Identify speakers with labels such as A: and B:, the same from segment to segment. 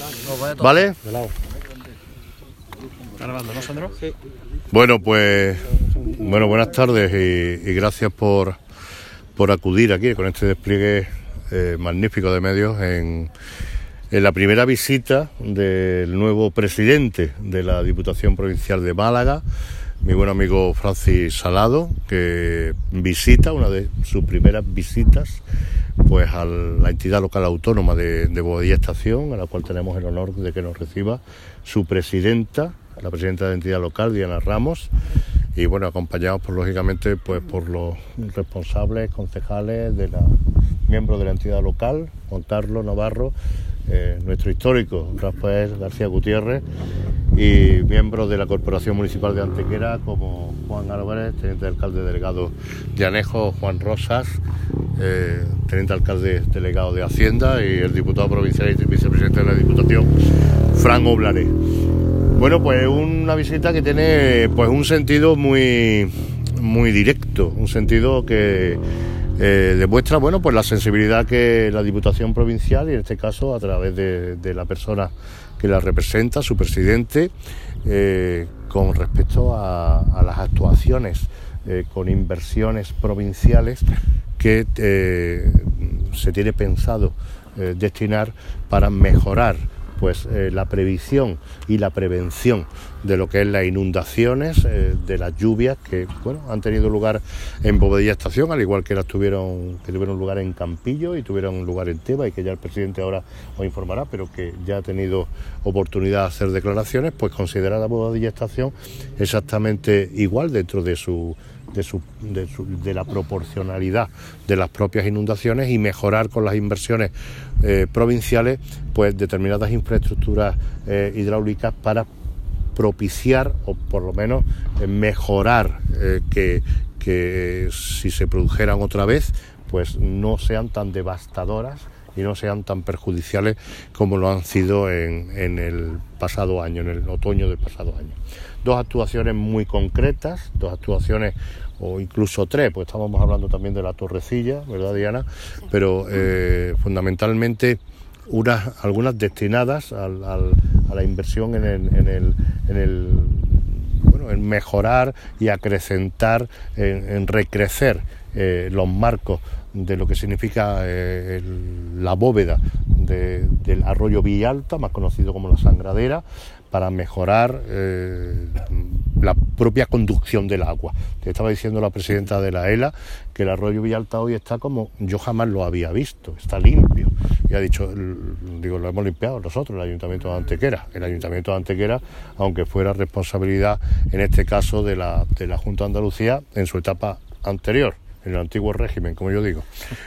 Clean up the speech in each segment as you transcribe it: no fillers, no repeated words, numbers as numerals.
A: ¿Vale? Bueno, pues buenas tardes y gracias por acudir aquí con este despliegue magnífico de medios en la primera visita del nuevo presidente de la Diputación Provincial de Málaga, mi buen amigo Francis Salado, que visita, una de sus primeras visitas, pues a la entidad local autónoma de Bobadilla Estación, a la cual tenemos el honor de que nos reciba su presidenta, la presidenta de la entidad local, Diana Ramos, y bueno, acompañados lógicamente pues por los responsables, concejales, miembros de la entidad local, Juan Carlos Navarro, nuestro histórico Rafael García Gutiérrez, y miembros de la Corporación Municipal de Antequera como Juan Álvarez, teniente alcalde delegado de Anejo, Juan Rosas, teniente alcalde delegado de Hacienda, y el diputado provincial y vicepresidente de la Diputación, Fran Oblaré. Bueno, pues una visita que tiene pues un sentido muy directo, un sentido que demuestra pues la sensibilidad que la Diputación Provincial, y en este caso a través de la persona que la representa, su presidente, con respecto a las actuaciones con inversiones provinciales que se tiene pensado destinar para mejorar pues la previsión y la prevención de lo que es las inundaciones, de las lluvias que han tenido lugar en Bobadilla Estación, al igual que tuvieron lugar en Campillo y tuvieron lugar en Teba, y que ya el presidente ahora os informará, pero que ya ha tenido oportunidad de hacer declaraciones. Pues considerar a Bobadilla Estación exactamente igual dentro de la proporcionalidad de las propias inundaciones, y mejorar con las inversiones provinciales pues determinadas infraestructuras hidráulicas para propiciar o por lo menos mejorar que si se produjeran otra vez pues no sean tan devastadoras y no sean tan perjudiciales como lo han sido en el pasado año, en el otoño del pasado año. Dos actuaciones muy concretas, dos actuaciones o incluso tres, pues estábamos hablando también de la Torrecilla, ¿verdad, Diana? Pero fundamentalmente algunas destinadas a la inversión en mejorar y acrecentar, en recrecer los marcos de lo que significa la bóveda del arroyo Villalta, más conocido como la Sangradera, para mejorar la propia conducción del agua. Te estaba diciendo la presidenta de la ELA que el arroyo Villalta hoy está como yo jamás lo había visto, está limpio. Y ha dicho, lo hemos limpiado nosotros, el Ayuntamiento de Antequera. El Ayuntamiento de Antequera, aunque fuera responsabilidad, en este caso, de la Junta de Andalucía en su etapa anterior, en el antiguo régimen, como yo digo.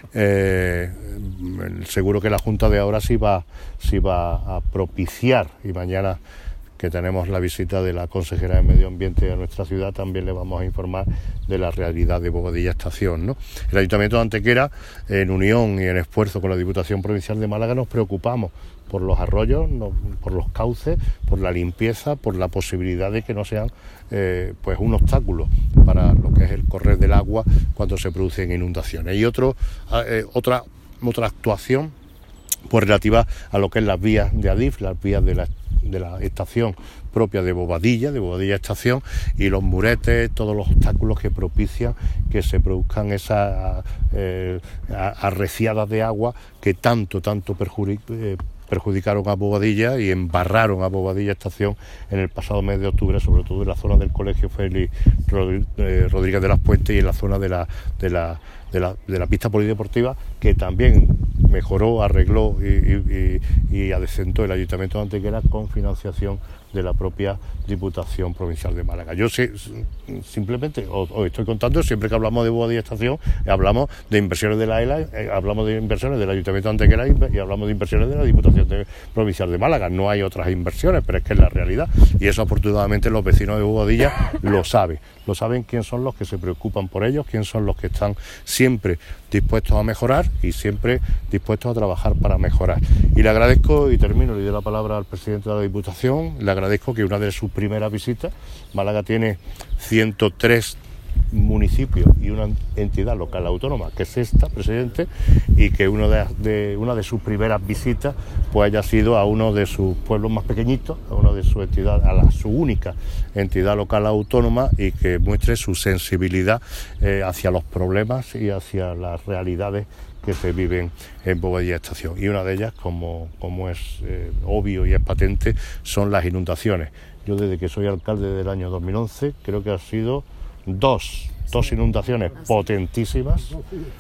A: Seguro que la Junta de ahora sí va a propiciar, y mañana que tenemos la visita de la consejera de Medio Ambiente a nuestra ciudad, también le vamos a informar de la realidad de Bobadilla Estación, ¿no? El Ayuntamiento de Antequera, en unión y en esfuerzo con la Diputación Provincial de Málaga, nos preocupamos por los arroyos, por los cauces, por la limpieza, por la posibilidad de que no sean pues un obstáculo para lo que es el correr del agua cuando se producen inundaciones. Y otra actuación pues relativa a lo que es las vías de Adif, las vías de la estación propia de Bobadilla Estación, y los muretes, todos los obstáculos que propician que se produzcan esas arreciadas de agua que tanto perjudicaron a Bobadilla y embarraron a Bobadilla Estación en el pasado mes de octubre, sobre todo en la zona del Colegio Félix Rodríguez de las Puentes y en la zona de la pista polideportiva, que también mejoró, arregló y adecentó el Ayuntamiento de Antequera con financiación de la propia Diputación Provincial de Málaga. Yo simplemente os estoy contando, siempre que hablamos de Bobadilla Estación, hablamos de inversiones de la ELA, hablamos de inversiones del Ayuntamiento de Antequera y hablamos de inversiones de la Diputación Provincial de Málaga. No hay otras inversiones, pero es que es la realidad, y eso afortunadamente los vecinos de Bobadilla lo saben quién son los que se preocupan por ellos, quién son los que están siempre dispuestos a mejorar y siempre dispuestos a trabajar para mejorar. Y le agradezco, y termino, le doy la palabra al presidente de la Diputación, le agradezco que una de sus primeras visitas, Málaga tiene 103 municipio y una entidad local autónoma, que es esta, presidente, y que una de sus primeras visitas pues haya sido a uno de sus pueblos más pequeñitos, a una de sus entidades, su única entidad local autónoma, y que muestre su sensibilidad hacia los problemas y hacia las realidades que se viven en Bobadilla Estación. Y una de ellas, como es obvio y es patente, son las inundaciones. Yo desde que soy alcalde del año 2011 creo que han sido dos inundaciones potentísimas,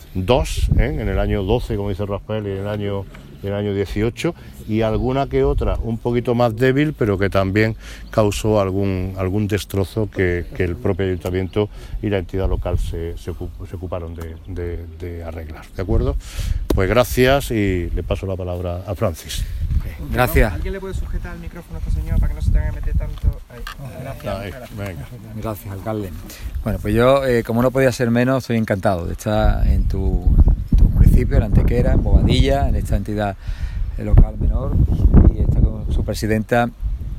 A: en el año 12, como dice Rafael, y en el año 18, y alguna que otra un poquito más débil, pero que también causó algún destrozo que el propio ayuntamiento y la entidad local se ocuparon de arreglar. ¿De acuerdo? Pues gracias, y le paso la palabra a Francis.
B: Gracias.
C: ¿Alguien le puede sujetar el micrófono a esta señora para que no se tenga que meter tanto? Ahí. Gracias.
A: Venga.
B: Gracias, alcalde. Bueno, pues yo, como no podía ser menos, estoy encantado de estar en tu municipio, en Antequera, en Bobadilla, en esta entidad local menor, y estar con su presidenta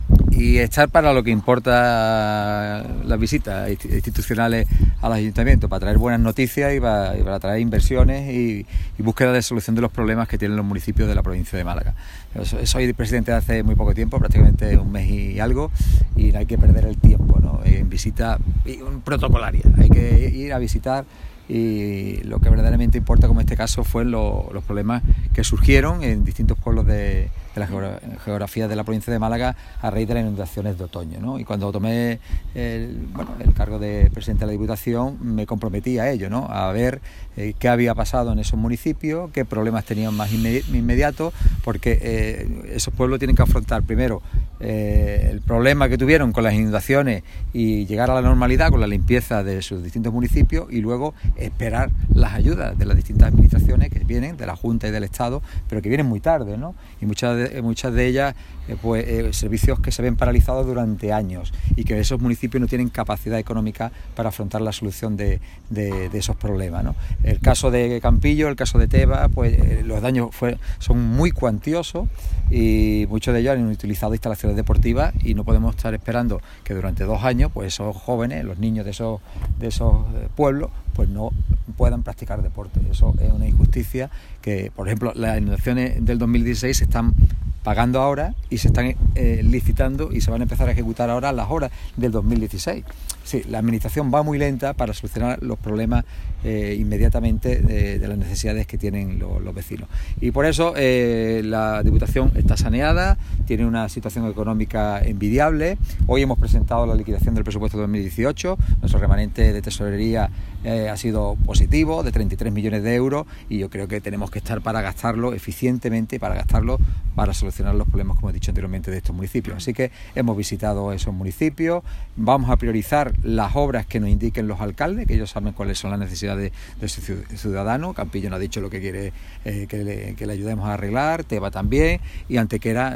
B: y estar para lo que importa las visitas institucionales a los ayuntamientos, para traer buenas noticias y para traer inversiones y búsqueda de solución de los problemas que tienen los municipios de la provincia de Málaga. Yo soy presidente de hace muy poco tiempo, prácticamente un mes y algo, y no hay que perder el tiempo, ¿no? En visita protocolaria, hay que ir a visitar, y lo que verdaderamente importa, como en este caso, fue los problemas que surgieron en distintos pueblos de la geografía de la provincia de Málaga a raíz de las inundaciones de otoño, ¿no? Y cuando tomé el cargo de presidente de la Diputación, me comprometí a ello, ¿no? A ver qué había pasado en esos municipios, qué problemas tenían más inmediatos, porque esos pueblos tienen que afrontar primero el problema que tuvieron con las inundaciones y llegar a la normalidad con la limpieza de sus distintos municipios, y luego esperar las ayudas de las distintas administraciones que vienen, de la Junta y del Estado, pero que vienen muy tarde, ¿no? Y muchas de ellas servicios que se ven paralizados durante años, y que esos municipios no tienen capacidad económica para afrontar la solución de esos problemas, ¿no? El caso de Campillo, el caso de Teba, pues los daños son muy cuantiosos, y muchos de ellos han utilizado instalaciones deportivas, y no podemos estar esperando que durante 2 años pues esos jóvenes, los niños de esos pueblos, pues no puedan practicar deporte. Eso es una injusticia que, por ejemplo, las inundaciones del 2016 se están pagando ahora y se están licitando, y se van a empezar a ejecutar ahora las obras del 2016. Sí, la administración va muy lenta para solucionar los problemas inmediatamente de las necesidades que tienen los vecinos. Y por eso la Diputación está saneada, tiene una situación económica envidiable. Hoy hemos presentado la liquidación del presupuesto de 2018, nuestro remanente de tesorería ha sido positivo, de 33 millones de euros, y yo creo que tenemos que estar para gastarlo eficientemente, para solucionar los problemas, como he dicho anteriormente, de estos municipios. Así que hemos visitado esos municipios, vamos a priorizar las obras que nos indiquen los alcaldes, que ellos saben cuáles son las necesidades de su ciudadano. Campillo nos ha dicho lo que quiere que le ayudemos a arreglar, Teba también, y Antequera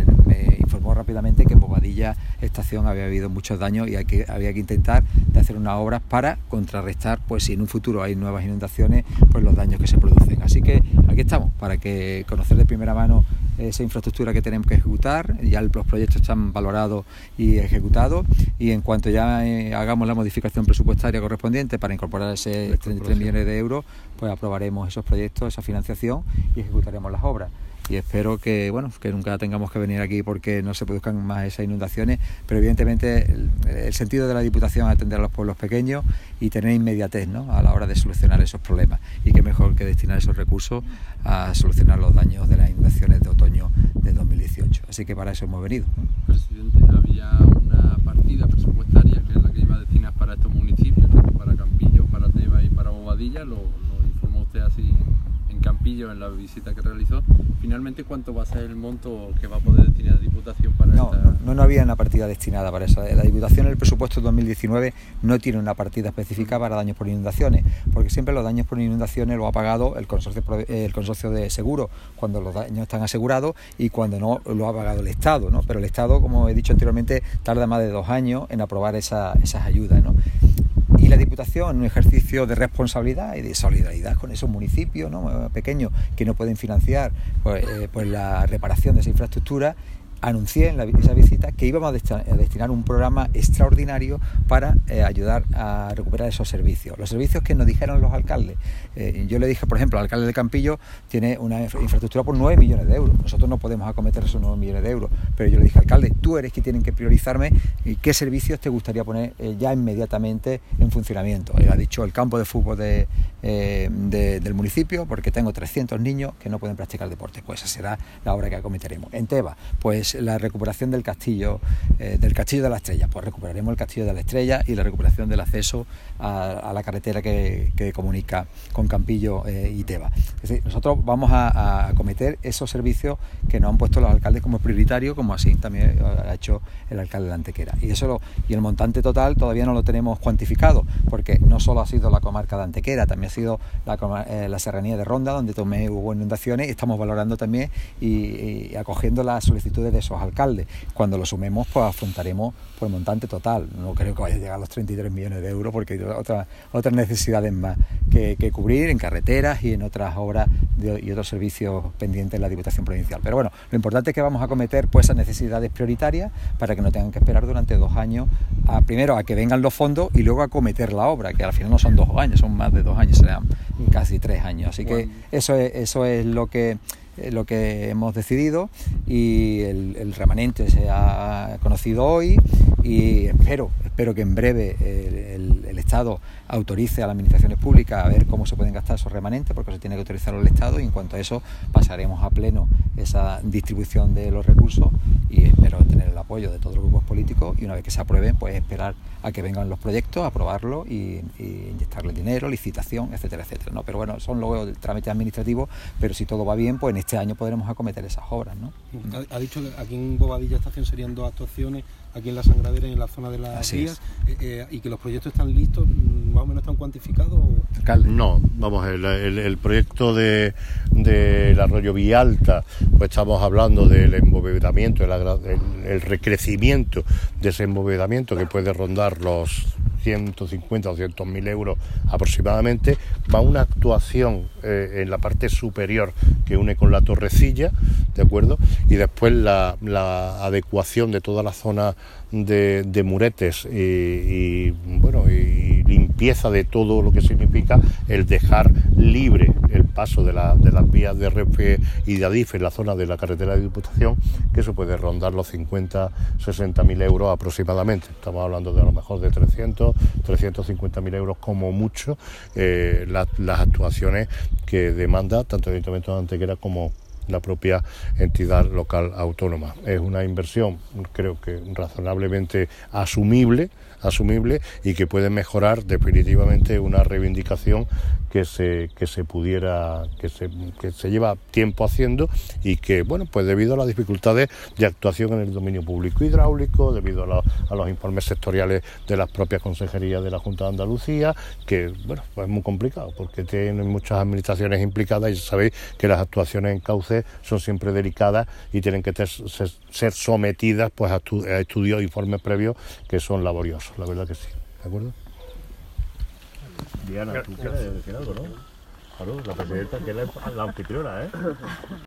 B: me informó rápidamente que en Bobadilla Estación había habido muchos daños y había que intentar de hacer unas obras para contrarrestar, pues si en un futuro hay nuevas inundaciones, pues los daños que se producen. Así que aquí estamos para conocer de primera mano esa infraestructura que tenemos que ejecutar. Ya los proyectos están valorados y ejecutados, y en cuanto ya hagamos la modificación presupuestaria correspondiente para incorporar ese 33 millones de euros, pues aprobaremos esos proyectos, esa financiación, y ejecutaremos las obras. Y espero que nunca tengamos que venir aquí porque no se produzcan más esas inundaciones, pero evidentemente el sentido de la Diputación es atender a los pueblos pequeños y tener inmediatez, ¿no?, a la hora de solucionar esos problemas, y qué mejor que destinar esos recursos a solucionar los daños de las inundaciones de otoño de 2018. Así que para eso hemos venido.
D: Presidente, había una partida presupuestaria que es la que iba a destinar para estos municipios, tanto para Campillo, para Teba y para Bobadilla. Lo informó usted así en Campillo en la visita que realizó. Finalmente, ¿cuánto va a ser el monto que va a poder destinar la Diputación para
B: No había una partida destinada para eso. La Diputación en el presupuesto de 2019 no tiene una partida específica para daños por inundaciones, porque siempre los daños por inundaciones lo ha pagado el consorcio de seguro cuando los daños están asegurados, y cuando no lo ha pagado el Estado, ¿no? Pero el Estado, como he dicho anteriormente, tarda más de 2 años en aprobar esas ayudas, ¿no? Y la Diputación, en un ejercicio de responsabilidad y de solidaridad con esos municipios, ¿no?, pequeños, que no pueden financiar pues la reparación de esa infraestructura, anuncié en esa visita que íbamos a destinar un programa extraordinario para ayudar a recuperar esos servicios. Los servicios que nos dijeron los alcaldes. Yo le dije, por ejemplo, al alcalde de Campillo tiene una infraestructura por 9 millones de euros. Nosotros no podemos acometer esos 9 millones de euros, pero yo le dije, alcalde, tú eres quien tienen que priorizarme y qué servicios te gustaría poner ya inmediatamente en funcionamiento. Él ha dicho el campo de fútbol del municipio, porque tengo 300 niños que no pueden practicar deporte. Pues esa será la obra que acometeremos. En Teba, pues la recuperación del castillo de la Estrella. Pues recuperaremos el castillo de la Estrella y la recuperación del acceso a la carretera que comunica con Campillo y Teba. Es decir, nosotros vamos a acometer esos servicios que nos han puesto los alcaldes como prioritarios, como así también ha hecho el alcalde de Antequera. Y el montante total todavía no lo tenemos cuantificado, porque no solo ha sido la comarca de Antequera, también ha sido la serranía de Ronda, donde también hubo inundaciones, y estamos valorando también y acogiendo las solicitudes de esos alcaldes. Cuando lo sumemos, pues afrontaremos por el montante total. No creo que vaya a llegar a los 33 millones de euros, porque hay otras necesidades más que cubrir en carreteras y en otras obras y otros servicios pendientes en la Diputación Provincial. Pero bueno, lo importante es que vamos a acometer pues esas necesidades prioritarias para que no tengan que esperar durante 2 años primero a que vengan los fondos y luego a acometer la obra, que al final no son 2 años, son más de 2 años, serán casi 3 años. Así que eso es lo que hemos decidido, y el remanente se ha conocido hoy, y espero que en breve el Estado autorice a las administraciones públicas a ver cómo se pueden gastar esos remanentes, porque se tiene que autorizarlo el Estado, y en cuanto a eso pasaremos a pleno esa distribución de los recursos, y espero tener el apoyo de todos los grupos políticos, y una vez que se aprueben, pues esperar a que vengan los proyectos, aprobarlos y inyectarle dinero, licitación, etcétera, etcétera, ¿no? Pero bueno, son luego el trámite administrativo, pero si todo va bien, pues en este año podremos acometer esas obras, ¿no?
E: Ha dicho que aquí en Bobadilla Estación serían 2 actuaciones, aquí en la Sangradera y en la zona de las vías, y que los proyectos están listos, más o menos están cuantificados.
A: No, vamos, el proyecto del arroyo Villalta, pues estamos hablando del embovedamiento, el recrecimiento de ese embovedamiento, que puede rondar los 150 o 200.000 euros aproximadamente. Va una actuación en la parte superior que une con la Torrecilla, ¿de acuerdo? Y después la adecuación de toda la zona de muretes y limpieza de todo lo que significa el dejar libre el paso de las vías de Renfe y de Adif en la zona de la carretera de Diputación, que eso puede rondar los 50-60.000 euros aproximadamente. Estamos hablando de a lo mejor de 350.000 euros como mucho, las actuaciones que demanda tanto el Ayuntamiento de Antequera como la propia entidad local autónoma. Es una inversión, creo que razonablemente asumible y que puede mejorar definitivamente una reivindicación que se lleva tiempo haciendo, y que, bueno, pues debido a las dificultades de actuación en el dominio público hidráulico, debido a los informes sectoriales de las propias consejerías de la Junta de Andalucía, que, bueno, pues es muy complicado porque tienen muchas administraciones implicadas, y sabéis que las actuaciones en cauce son siempre delicadas y tienen que ser sometidas pues a estudios e informes previos que son laboriosos, la verdad que sí, ¿de acuerdo? Diana, tú quieres decir algo, ¿no? Claro, la presidenta, que es la anfitriona, ¿eh?